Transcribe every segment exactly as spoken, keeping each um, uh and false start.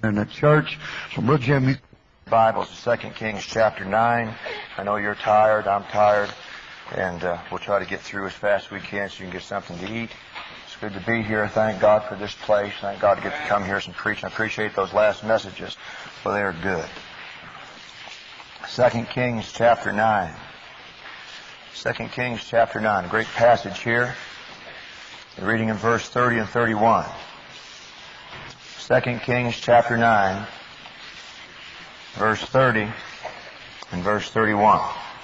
in the church. So, Brother Jimmy. Bible's Second Kings chapter nine. I know you're tired. I'm tired. And uh, we'll try to get through as fast as we can so you can get something to eat. It's good to be here. Thank God for this place. Thank God to get to come here and preach. I appreciate those last messages, for they are good. Second Kings chapter nine. Second Kings chapter nine. A great passage here. We're reading in verse thirty and thirty-one. Second Kings chapter nine, verse thirty and verse thirty-one.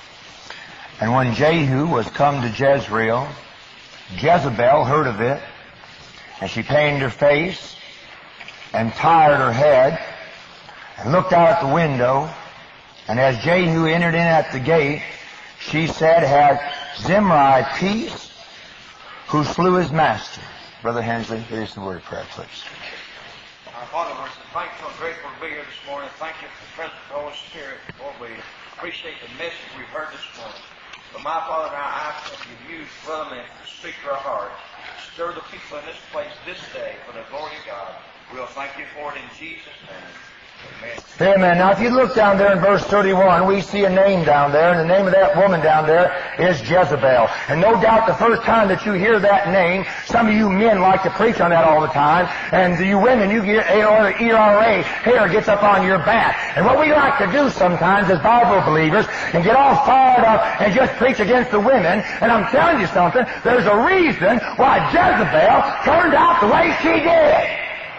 And when Jehu was come to Jezreel, Jezebel heard of it, and she painted her face, and tied her head, and looked out at the window. And as Jehu entered in at the gate, she said, "Hath Zimri peace, who slew his master?" Brother Hensley, it is the word of prayer, please. Our Father, we're so thankful and grateful to be here this morning. Thank you for the presence of the Holy Spirit. Lord, we appreciate the message we've heard this morning. But my Father, now I ask that you use Brother Lynn to speak to our heart. Stir the people in this place this day for the glory of God. We'll thank you for it in Jesus' name. Amen. Amen. Now, if you look down there in verse thirty-one, we see a name down there, and the name of that woman down there is Jezebel. And no doubt the first time that you hear that name, some of you men like to preach on that all the time, and you women, you get E R A, hair gets up on your back. And what we like to do sometimes as Bible believers, and get all fired up and just preach against the women, and I'm telling you something, there's a reason why Jezebel turned out the way she did.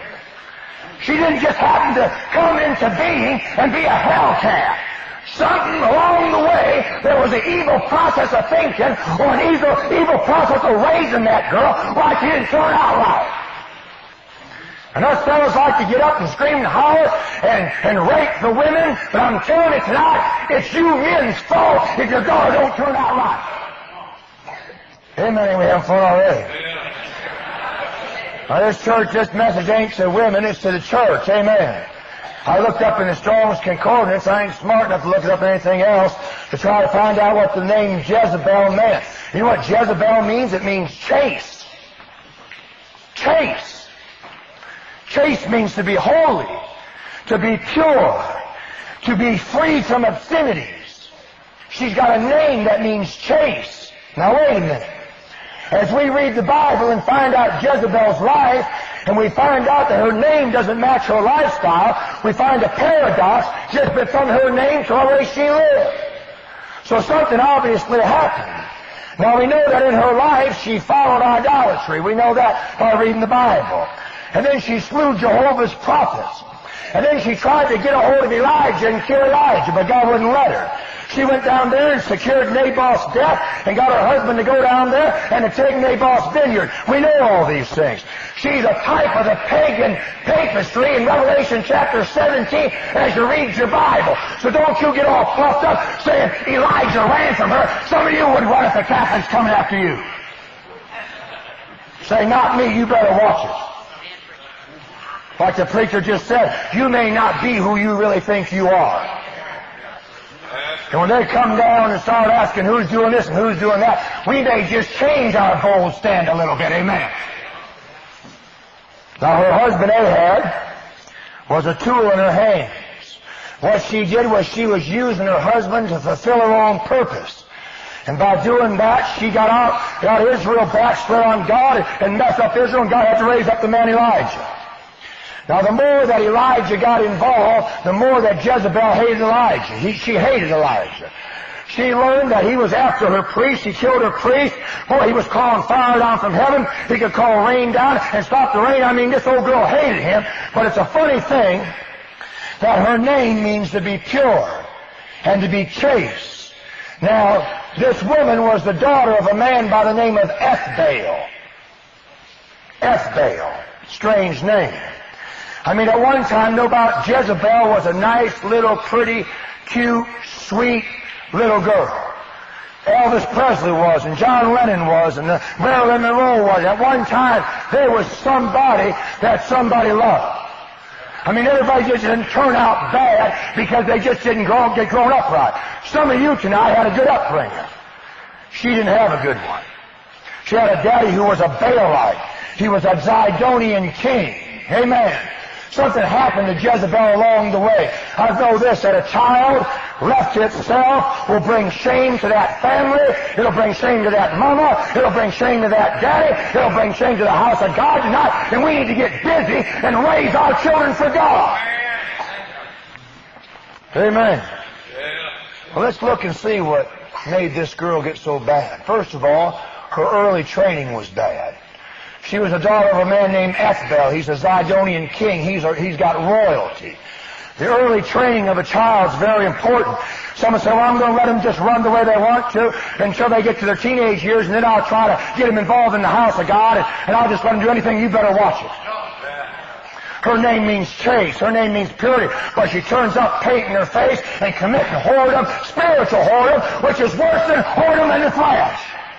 She didn't just happen to come into being and be a hellcat. Something along the way, there was an evil process of thinking or an evil, evil process of raising that girl why she didn't turn out right. And us fellows like to get up and scream and holler and, and rape the women, but I'm telling you tonight, it's you men's fault if your daughter don't turn out right. Amen. We have fun already. Now, this church, this message ain't to women, it's to the church. Amen. I looked up in the Strong's Concordance. I ain't smart enough to look it up in anything else to try to find out what the name Jezebel meant. You know what Jezebel means? It means chase. Chase. Chase means to be holy, to be pure, to be free from obscenities. She's got a name that means chase. Now, wait a minute. As we read the Bible and find out Jezebel's life, and we find out that her name doesn't match her lifestyle, we find a paradox just from her name to the way she lived. So something obviously happened. Now we know that in her life she followed idolatry. We know that by reading the Bible. And then she slew Jehovah's prophets. And then she tried to get a hold of Elijah and kill Elijah, but God wouldn't let her. She went down there and secured Naboth's death and got her husband to go down there and to take Naboth's vineyard. We know all these things. She's a type of the pagan papistry in Revelation chapter seventeen as you read your Bible. So don't you get all puffed up saying Elijah ran from her. Some of you would run if the Catholics coming after you. Say, not me, you better watch it. Like the preacher just said, you may not be who you really think you are. And when they come down and start asking who's doing this and who's doing that, we may just change our bold stand a little bit. Amen. Now her husband Ahab was a tool in her hands. What she did was she was using her husband to fulfill her own purpose. And by doing that, she got out, got Israel backslid on God and messed up Israel, and God had to raise up the man Elijah. Now, the more that Elijah got involved, the more that Jezebel hated Elijah. He, she hated Elijah. She learned that he was after her priest. He killed her priest. Boy, he was calling fire down from heaven. He could call rain down and stop the rain. I mean, this old girl hated him. But it's a funny thing that her name means to be pure and to be chaste. Now, this woman was the daughter of a man by the name of Ethbaal. Ethbaal. Strange name. I mean, at one time, no doubt Jezebel was a nice, little, pretty, cute, sweet little girl. Elvis Presley was, and John Lennon was, and Marilyn Monroe was. At one time, there was somebody that somebody loved. I mean, everybody just didn't turn out bad because they just didn't grow, get grown up right. Some of you tonight had a good upbringing. She didn't have a good one. She had a daddy who was a Baalite. He was a Zidonian king. Amen. Something happened to Jezebel along the way. I know this, that a child left to itself will bring shame to that family. It'll bring shame to that mama. It'll bring shame to that daddy. It'll bring shame to the house of God tonight. And we need to get busy and raise our children for God. Amen. Well, let's look and see what made this girl get so bad. First of all, her early training was bad. She was a daughter of a man named Ethbel. He's a Zidonian king. He's, a, he's got royalty. The early training of a child is very important. Someone say, well, I'm going to let them just run the way they want to until they get to their teenage years, and then I'll try to get them involved in the house of God, and, and I'll just let them do anything. You better watch it. Her name means chaste. Her name means purity. But she turns up painting her face and committing whoredom, spiritual whoredom, which is worse than whoredom in the flesh.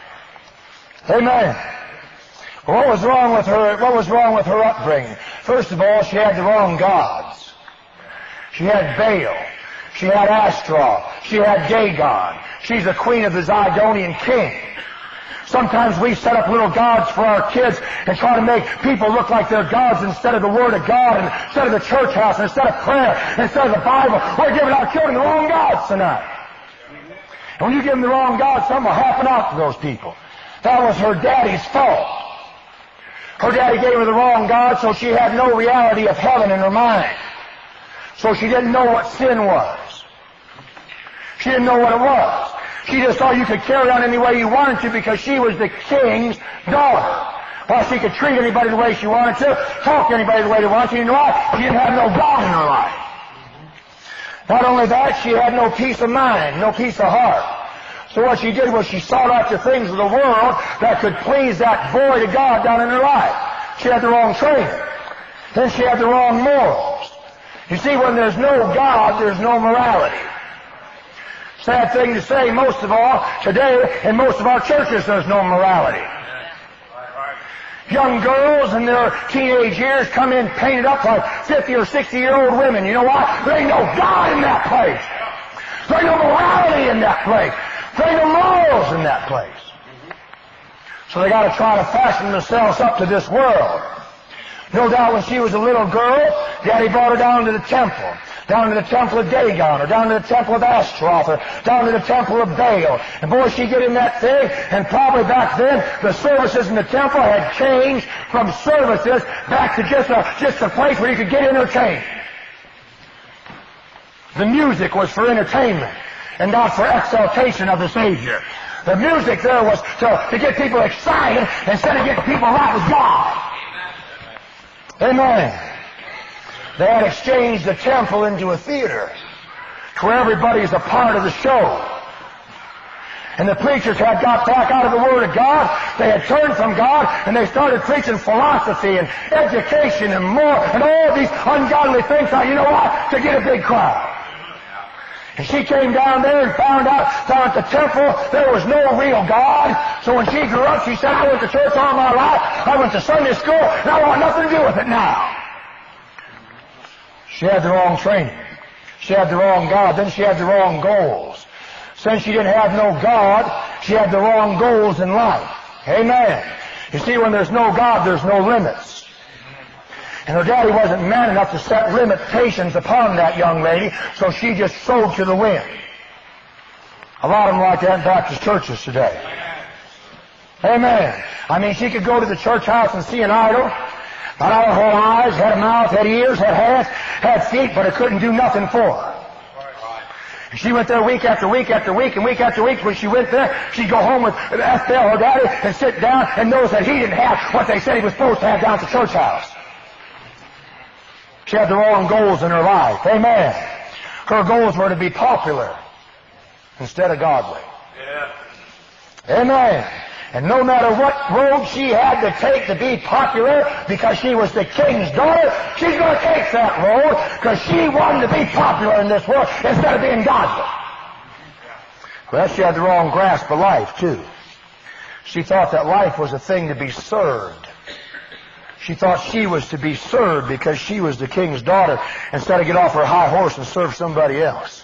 Amen. What was wrong with her? What was wrong with her upbringing? First of all, she had the wrong gods. She had Baal. She had Ashtaroth. She had Dagon. She's the queen of the Zidonian king. Sometimes we set up little gods for our kids and try to make people look like they're gods instead of the Word of God, and instead of the church house, and instead of prayer, and instead of the Bible. We're giving our children the wrong gods tonight. And when you give them the wrong gods, something will happen out to those people. That was her daddy's fault. Her daddy gave her the wrong God, so she had no reality of heaven in her mind. So she didn't know what sin was. She didn't know what it was. She just thought you could carry on any way you wanted to because she was the king's daughter. Well, she could treat anybody the way she wanted to, talk to anybody the way they wanted to. You know what? She didn't have no God in her life. Not only that, she had no peace of mind, no peace of heart. So what she did was she sought after things of the world that could please that void of God down in her life. She had the wrong training. Then she had the wrong morals. You see, when there's no God, there's no morality. Sad thing to say, most of all, today, in most of our churches, there's no morality. Young girls in their teenage years come in painted up like fifty or sixty year old women. You know what? There ain't no God in that place. There ain't no morality in that place. There ain't no morals in that place. So they got to try to fashion themselves up to this world. No doubt when she was a little girl, Daddy brought her down to the temple. Down to the temple of Dagon, or down to the temple of Ashtaroth, or down to the temple of Baal. And boy, she get in that thing, and probably back then, the services in the temple had changed from services back to just a, just a place where you could get entertained. The music was for entertainment, and not for exaltation of the Savior. The music there was to, to get people excited instead of getting people right with God. Amen. They had exchanged the temple into a theater where everybody's a part of the show. And the preachers had got back out of the Word of God. They had turned from God, and they started preaching philosophy and education and more and all these ungodly things. Now, you know what? To get a big crowd. And she came down there and found out down at the temple there was no real God. So when she grew up, she said, I went to church all my life. I went to Sunday school, and I want nothing to do with it now. She had the wrong training. She had the wrong God. Then she had the wrong goals. Since she didn't have no God, she had the wrong goals in life. Amen. You see, when there's no God, there's no limits. And her daddy wasn't man enough to set limitations upon that young lady, so she just sowed to the wind. A lot of them like that in Baptist churches today. Amen. I mean, she could go to the church house and see an idol. An idol had eyes, had a mouth, had ears, had hands, had feet, but it couldn't do nothing for her. She went there week after week after week and week after week. When she went there, she'd go home with Ethbel, her daddy, and sit down and notice that he didn't have what they said he was supposed to have down at the church house. She had the wrong goals in her life. Amen. Her goals were to be popular instead of godly. Yeah. Amen. And no matter what road she had to take to be popular, because she was the king's daughter, she's going to take that road because she wanted to be popular in this world instead of being godly. Well, she had the wrong grasp of life, too. She thought that life was a thing to be served. She thought she was to be served because she was the king's daughter instead of get off her high horse and serve somebody else.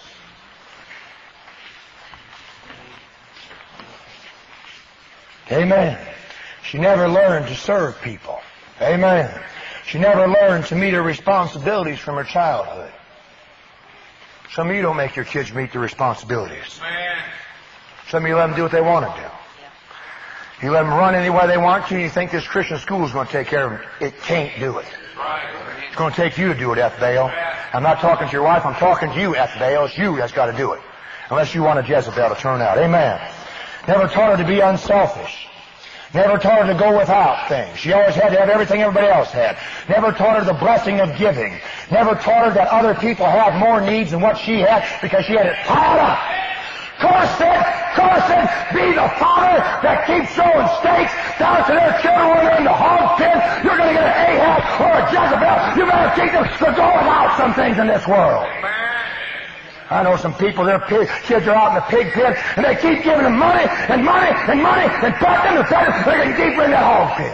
Amen. She never learned to serve people. Amen. She never learned to meet her responsibilities from her childhood. Some of you don't make your kids meet their responsibilities. Some of you let them do what they want to do. You let them run any way they want to, and you think this Christian school is going to take care of them. It can't do it. It's going to take you to do it, F. Bale. I'm not talking to your wife. I'm talking to you, F. Bale. It's you that's got to do it. Unless you want a Jezebel to turn out. Amen. Never taught her to be unselfish. Never taught her to go without things. She always had to have everything everybody else had. Never taught her the blessing of giving. Never taught her that other people had more needs than what she had because she had it piled up. Cursed, cursed be the father that keeps throwing stakes down to their children when they're in the hog pen. You're going to get an Ahab or a Jezebel. You better teach them to go without some things in this world. I know some people, their pig, kids are out in the pig pen, and they keep giving them money and money and money and pet them and pet them, they can keep them in that hog pen.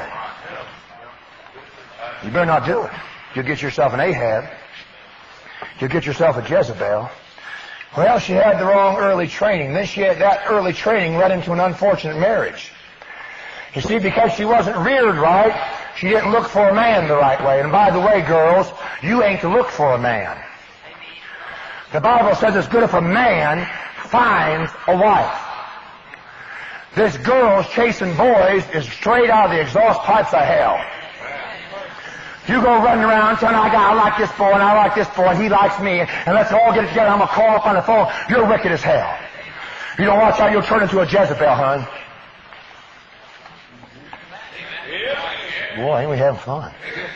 You better not do it. You'll get yourself an Ahab. You'll get yourself a Jezebel. Well, she had the wrong early training. Then she had that early training led into an unfortunate marriage. You see, because she wasn't reared right, she didn't look for a man the right way. And by the way, girls, you ain't to look for a man. The Bible says it's good if a man finds a wife. This girl's chasing boys is straight out of the exhaust pipes of hell. You go running around telling I got I like this boy and I like this boy and he likes me and, and let's all get it together. I'm gonna call up on the phone. You're wicked as hell. You don't watch out, you'll turn into a Jezebel, hon. Boy, ain't we having fun?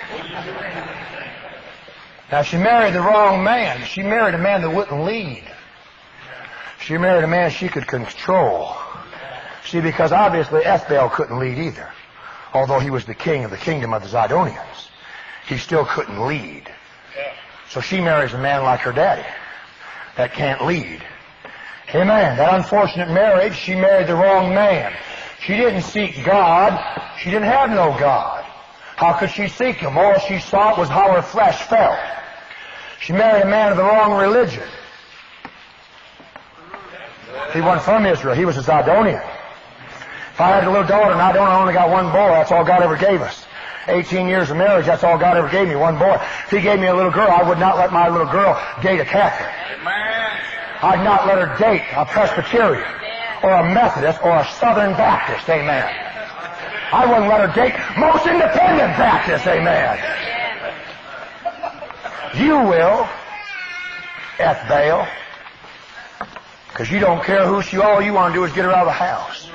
Now, she married the wrong man. She married a man that wouldn't lead. She married a man she could control. See, because obviously Ethbaal couldn't lead either. Although he was the king of the kingdom of the Zidonians, he still couldn't lead. So she marries a man like her daddy that can't lead. Amen. That unfortunate marriage, she married the wrong man. She didn't seek God. She didn't have no God. How could she seek Him? All she sought was how her flesh felt. She married a man of the wrong religion. He wasn't from Israel. He was a Zidonian. If I had a little daughter and I don't I only got one boy, that's all God ever gave us. eighteen years of marriage, that's all God ever gave me, one boy. If He gave me a little girl, I would not let my little girl date a Catholic. I'd not let her date a Presbyterian or a Methodist or a Southern Baptist. Amen. I wouldn't let her date most independent Baptists. Amen. You will, Ethbaal, because you don't care who she, all you want to do is get her out of the house.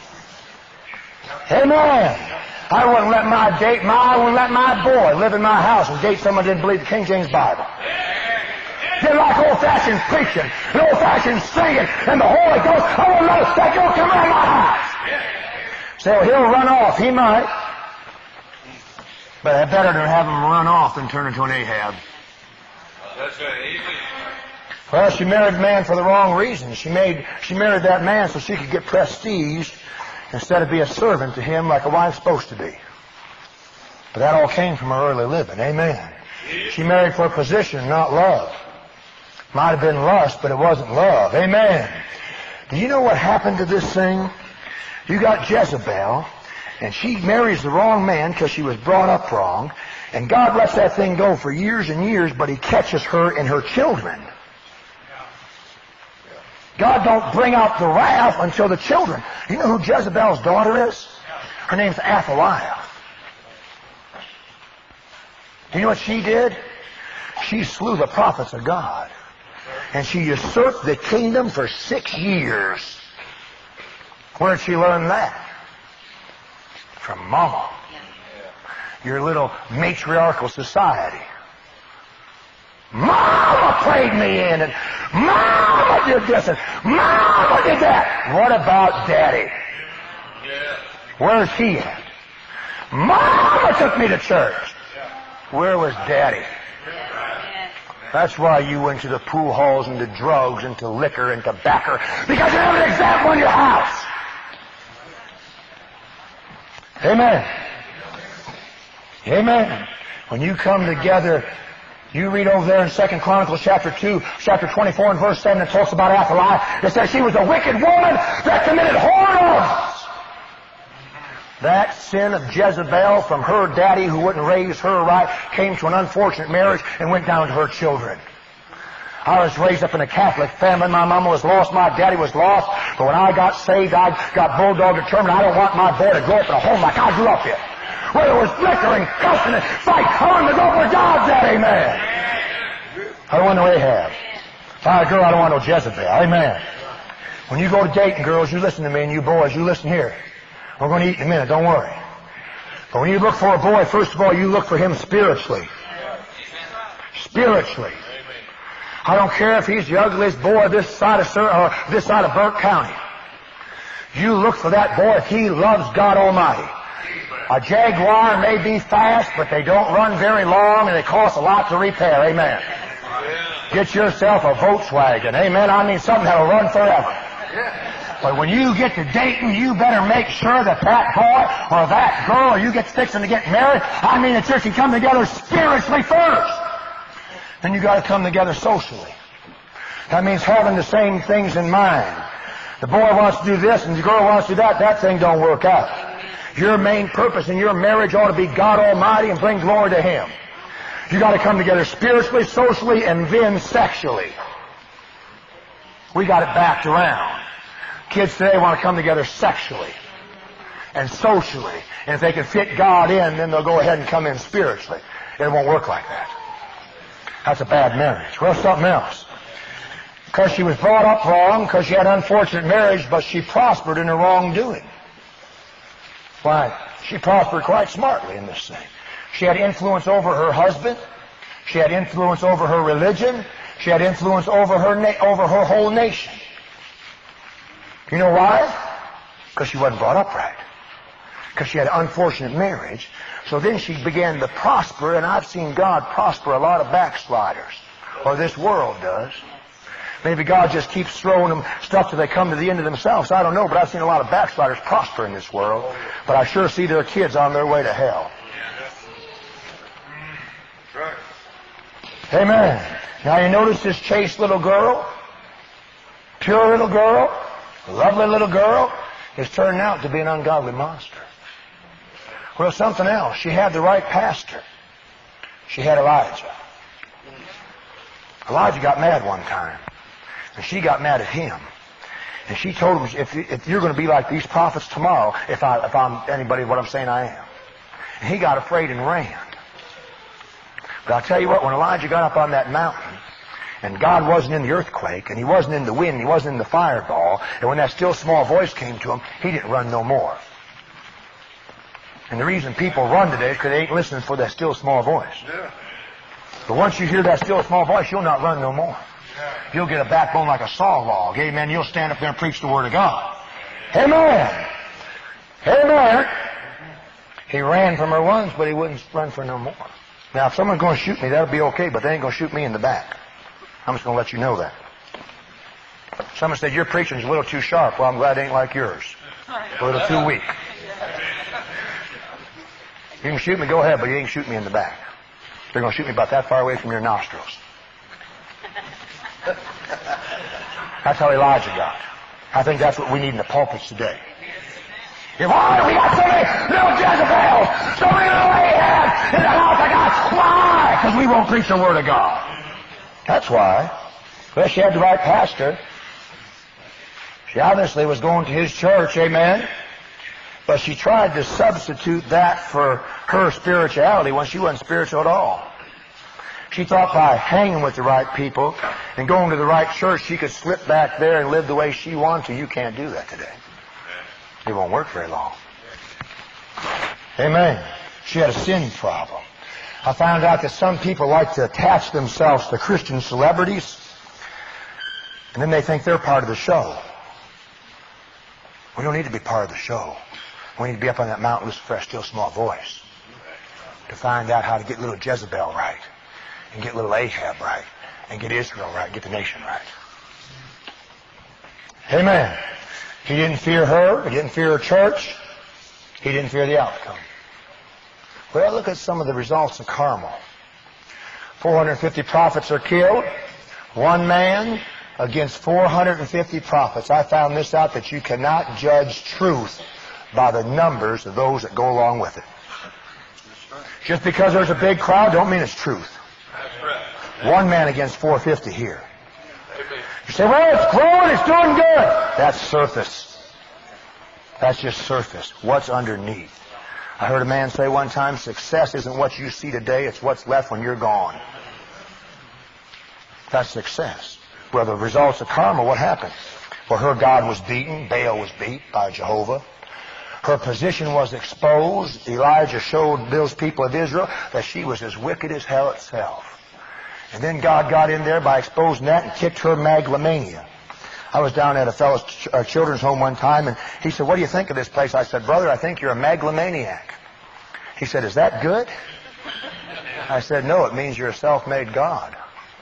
Amen. I wouldn't let my date, my, I wouldn't let my boy live in my house and date someone who didn't believe the King James Bible. Didn't like old-fashioned preaching and old-fashioned singing and the Holy Ghost. I wouldn't let that girl come around my house. So he'll run off. He might. But it's better to have him run off than turn into an Ahab. That's right. Well, she married a man for the wrong reason. She made she married that man so she could get prestige instead of be a servant to him like a wife's supposed to be. But that all came from her early living. Amen. She married for position, not love. Might have been lust, but it wasn't love. Amen. Do you know what happened to this thing? You got Jezebel, and she marries the wrong man because she was brought up wrong, and God lets that thing go for years and years, but He catches her and her children. God don't bring out the wrath until the children. You know who Jezebel's daughter is? Her name's Athaliah. Do you know what she did? She slew the prophets of God. And she usurped the kingdom for six years. Where did she learn that? From Mama. Your little matriarchal society. Mama prayed me in, and Mama did this, and Mama did that. What about Daddy? Where's he at? Mama took me to church. Where was Daddy? That's why you went to the pool halls and to drugs and to liquor and tobacco, because you have an example in your house. Amen. Amen. When you come together, you read over there in Second Chronicles chapter two, chapter twenty-four and verse seven, it talks about Athaliah. It says she was a wicked woman that committed whoredoms. That sin of Jezebel from her daddy who wouldn't raise her right came to an unfortunate marriage and went down to her children. I was raised up in a Catholic family. My mama was lost. My daddy was lost. But when I got saved, I got bulldog determined. I don't want my boy to grow up in a home like I grew up in, where there was flickering, cussing, and fight. I want him to go where God's at. Amen. I don't want no Ahab. If I had a girl, I don't want no Jezebel. Amen. When you go to dating, girls, you listen to me, and you boys, you listen here. We're going to eat in a minute. Don't worry. But when you look for a boy, first of all, you look for him spiritually. Spiritually. I don't care if he's the ugliest boy this side of Sur- or this side of Burke County. You look for that boy if he loves God Almighty. A Jaguar may be fast, but they don't run very long, and they cost a lot to repair. Amen. Get yourself a Volkswagen. Amen. I mean something that'll run forever. But when you get to dating, you better make sure that that boy or that girl, or you get fixing to get married, I mean the church can come together spiritually first. Then you got to come together socially. That means having the same things in mind. The boy wants to do this and the girl wants to do that. That thing don't work out. Your main purpose in your marriage ought to be God Almighty and bring glory to Him. You got to come together spiritually, socially, and then sexually. We got it backed around. Kids today want to come together sexually and socially. And if they can fit God in, then they'll go ahead and come in spiritually. It won't work like that. That's a bad marriage. Well, something else. Because she was brought up wrong, because she had an unfortunate marriage, but she prospered in her wrongdoing. Why? She prospered quite smartly in this thing. She had influence over her husband. She had influence over her religion. She had influence over her na- over her whole nation. You know why? Because she wasn't brought up right. Because she had an unfortunate marriage. So then she began to prosper, and I've seen God prosper a lot of backsliders. Or this world does. Maybe God just keeps throwing them stuff till they come to the end of themselves. I don't know, but I've seen a lot of backsliders prosper in this world. But I sure see their kids on their way to hell. Amen. Now you notice this chaste little girl, pure little girl, lovely little girl, is turning out to be an ungodly monster. Well, something else. She had the right pastor. She had Elijah. Elijah got mad one time. And she got mad at him. And she told him, if, if you're going to be like these prophets tomorrow, if, I, if I'm anybody what I'm saying I am. And he got afraid and ran. But I'll tell you what, when Elijah got up on that mountain, and God wasn't in the earthquake, and He wasn't in the wind, He wasn't in the fireball, and when that still small voice came to him, he didn't run no more. And the reason people run today is because they ain't listening for that still small voice. But once you hear that still small voice, you'll not run no more. You'll get a backbone like a saw log. Amen. You'll stand up there and preach the Word of God. Amen. Amen. He ran from her once, but he wouldn't run for no more. Now, if someone's going to shoot me, that'll be okay, but they ain't going to shoot me in the back. I'm just going to let you know that. Someone said, your preaching's a little too sharp. Well, I'm glad it ain't like yours. A little too weak. You can shoot me, go ahead, but you ain't shoot me in the back. They're going to shoot me about that far away from your nostrils. That's how Elijah got. I think that's what we need in the pulpits today. If why we got so many little Jezebels, so many little Ahab in the house of God? Why? Because we won't preach the Word of God. That's why. Well, she had the right pastor. She obviously was going to his church, amen. But she tried to substitute that for her spirituality when she wasn't spiritual at all. She thought by hanging with the right people and going to the right church, she could slip back there and live the way she wanted to. You can't do that today. It won't work very long. Amen. She had a sin problem. I found out that some people like to attach themselves to Christian celebrities, and then they think they're part of the show. We don't need to be part of the show. We need to be up on that mountain listening for a still small voice to find out how to get little Jezebel right, and get little Ahab right, and get Israel right, and get the nation right. Amen. He didn't fear her. He didn't fear her church. He didn't fear the outcome. Well, look at some of the results of Carmel. four hundred fifty prophets are killed. One man against four hundred fifty prophets. I found this out, that you cannot judge truth by the numbers of those that go along with it. Just because there's a big crowd don't mean it's truth. One man against four hundred fifty here. You say, well, it's growing, it's doing good. That's surface. That's just surface. What's underneath? I heard a man say one time, success isn't what you see today, it's what's left when you're gone. That's success. Well, the results of karma, what happened? Well, her God was beaten. Baal was beat by Jehovah. Her position was exposed. Elijah showed those people of Israel that she was as wicked as hell itself. And then God got in there by exposing that and kicked her megalomania. I was down at a fellow's ch- uh, children's home one time, and he said, what do you think of this place? I said, brother, I think you're a megalomaniac. He said, is that good? I said, no, it means you're a self-made God.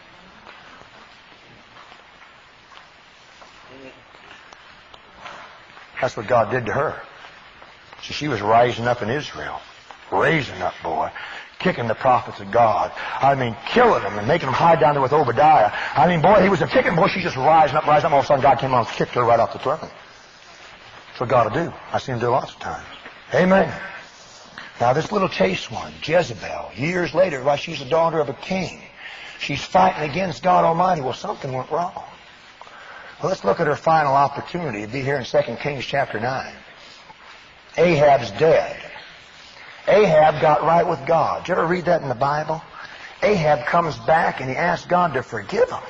That's what God did to her. So she was rising up in Israel. Raising up, boy. Kicking the prophets of God. I mean, killing them and making them hide down there with Obadiah. I mean, boy, he was a kicking. Boy, she's just rising up, rising up. All of a sudden, God came along and kicked her right off the throne. That's what God will do. I've seen him do it lots of times. Amen. Now, this little chaste one, Jezebel, years later, while she's the daughter of a king, she's fighting against God Almighty. Well, something went wrong. Well, let's look at her final opportunity. It'd be here in Second Kings chapter nine. Ahab's dead. Ahab got right with God. Did you ever read that in the Bible? Ahab comes back and he asks God to forgive him.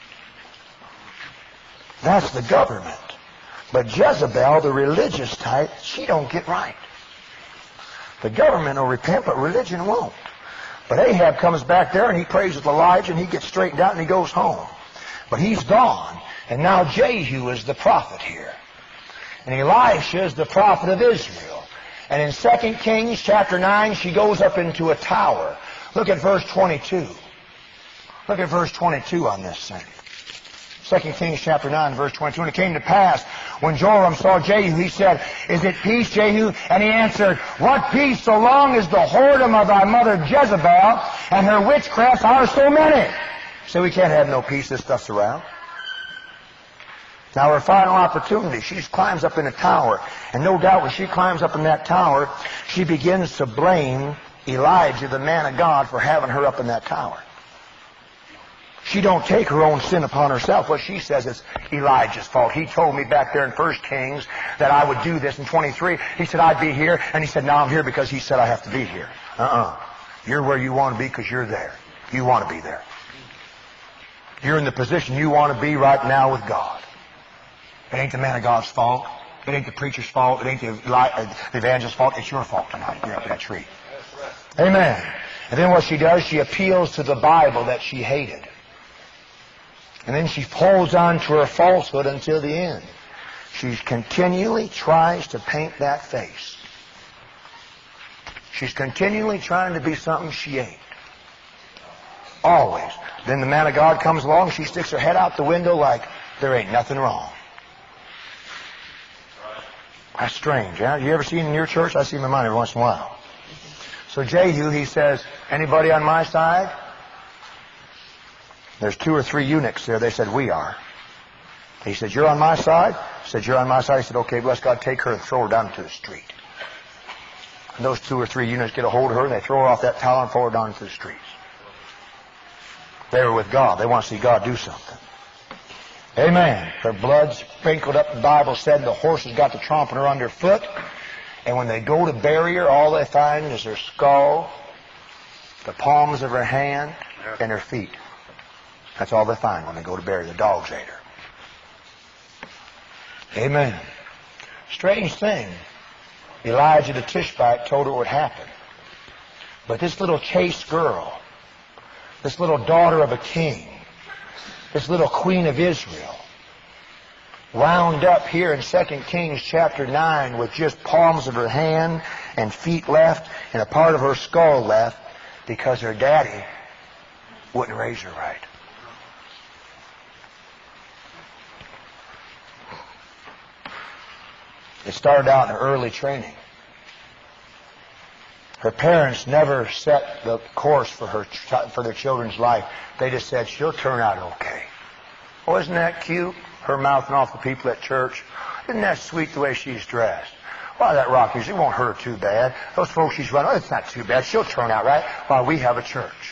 That's the government. But Jezebel, the religious type, she don't get right. The government will repent, but religion won't. But Ahab comes back there and he prays with Elijah and he gets straightened out and he goes home. But he's gone. And now Jehu is the prophet here. And Elisha is the prophet of Israel. And in Second Kings chapter nine, she goes up into a tower. Look at verse twenty-two. Look at verse twenty-two on this thing. Second Kings chapter nine, verse twenty-two. And it came to pass, when Joram saw Jehu, he said, is it peace, Jehu? And he answered, what peace, so long as the whoredom of thy mother Jezebel and her witchcrafts are so many? So we can't have no peace. This stuff's around. Now her final opportunity, she climbs up in a tower. And no doubt when she climbs up in that tower, she begins to blame Elijah, the man of God, for having her up in that tower. She don't take her own sin upon herself. What she says is Elijah's fault. He told me back there in First Kings that I would do this in twenty-three. He said I'd be here. And he said, now I'm here because he said I have to be here. Uh-uh. You're where you want to be because you're there. You want to be there. You're in the position you want to be right now with God. It ain't the man of God's fault. It ain't the preacher's fault. It ain't the, the evangelist's fault. It's your fault tonight. You're up in that tree. Amen. And then what she does, she appeals to the Bible that she hated. And then she holds on to her falsehood until the end. She continually tries to paint that face. She's continually trying to be something she ain't. Always. Then the man of God comes along, she sticks her head out the window like there ain't nothing wrong. That's strange, yeah? You ever seen in your church? I see them in mine every once in a while. So Jehu, he says, anybody on my side? There's two or three eunuchs there. They said, we are. He said, you're on my side? He said, you're on my side. He said, okay, bless God, take her and throw her down into the street. And those two or three eunuchs get a hold of her and they throw her off that tower and throw her down into the streets. They were with God. They want to see God do something. Amen. Her blood sprinkled up, the Bible said, the horses got to tromping her underfoot. And when they go to bury her, all they find is her skull, the palms of her hand, and her feet. That's all they find when they go to bury her. The dogs ate her. Amen. Strange thing. Elijah the Tishbite told her what would happen. But this little chaste girl, this little daughter of a king, this little queen of Israel, wound up here in Second Kings chapter nine with just palms of her hand and feet left and a part of her skull left because her daddy wouldn't raise her right. It started out in her early training. Her parents never set the course for her for their children's life. They just said, she'll turn out okay. Oh, isn't that cute? Her mouthing off the people at church. Isn't that sweet the way she's dressed? Why, that rock is, it won't hurt her too bad. Those folks she's running, oh, it's not too bad. She'll turn out right. While we have a church.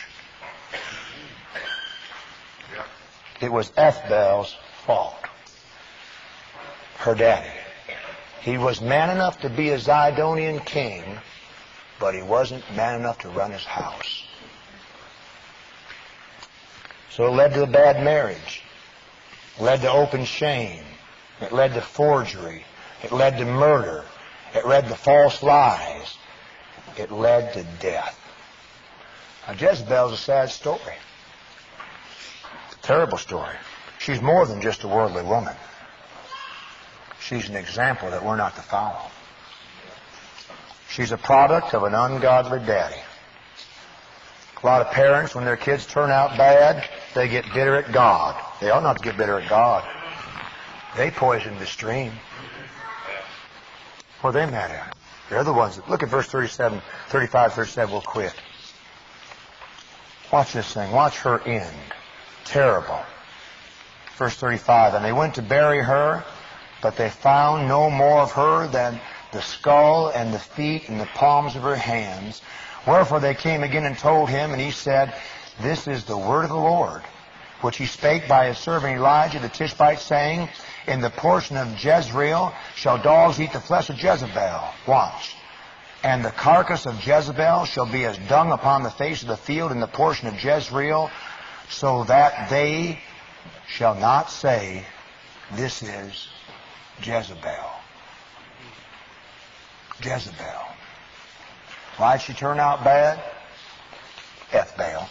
It was Ethbel's fault. Her daddy. He was man enough to be a Zidonian king, but he wasn't man enough to run his house. So it led to a bad marriage. It led to open shame. It led to forgery. It led to murder. It led to false lies. It led to death. Now, Jezebel's a sad story. It's a terrible story. She's more than just a worldly woman. She's an example that we're not to follow. She's a product of an ungodly daddy. A lot of parents, when their kids turn out bad, they get bitter at God. They ought not to get bitter at God. They poisoned the stream. What are they mad at? They're the ones that... Look at verse thirty-seven, thirty-five, thirty-seven. We'll quit. Watch this thing. Watch her end. Terrible. Verse thirty-five. And they went to bury her, but they found no more of her than the skull and the feet and the palms of her hands. Wherefore they came again and told him, and he said, This is the word of the Lord, which he spake by his servant Elijah the Tishbite, saying, In the portion of Jezreel shall dogs eat the flesh of Jezebel. Watch. And the carcass of Jezebel shall be as dung upon the face of the field in the portion of Jezreel, so that they shall not say, This is Jezebel. Jezebel. Why'd she turn out bad? Ethbel.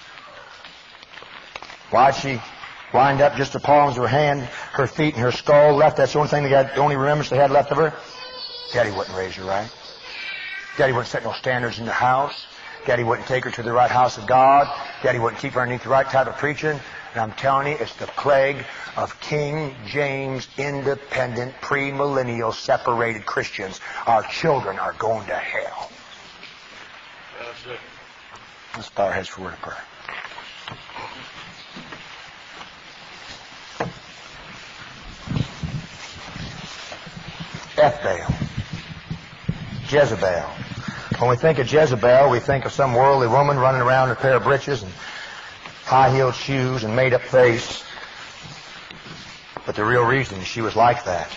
Why'd she wind up just the palms of her hand, her feet, and her skull left? That's the only thing they got, the only remembrance they had left of her? Daddy wouldn't raise her right. Daddy wouldn't set no standards in the house. Daddy wouldn't take her to the right house of God. Daddy wouldn't keep her underneath the right type of preaching. And I'm telling you, it's the plague of King James independent, premillennial, separated Christians. Our children are going to hell. That's it. Let's bow our heads for a word of prayer. Ethbel. Jezebel. When we think of Jezebel, we think of some worldly woman running around in a pair of breeches and high-heeled shoes and made-up face. But the real reason she was like that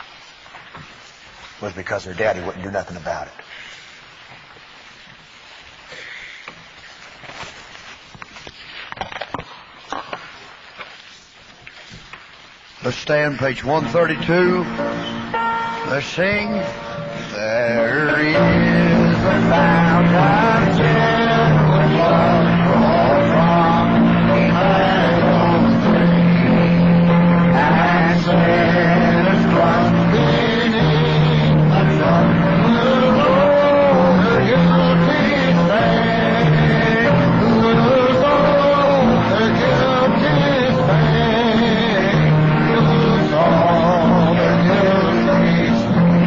was because her daddy wouldn't do nothing about it. Let's stand, page one thirty-two. Let's sing. There is a fountain with love drawn from Emmanuel's stream, and sinners trust beneath the trust of the Lord, the guilty stain, lose all the guilty stain, lose all the guilty stain.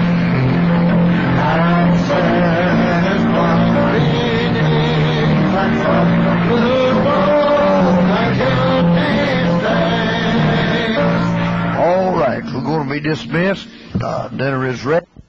All right, we're going to be dismissed. Uh, dinner is ready.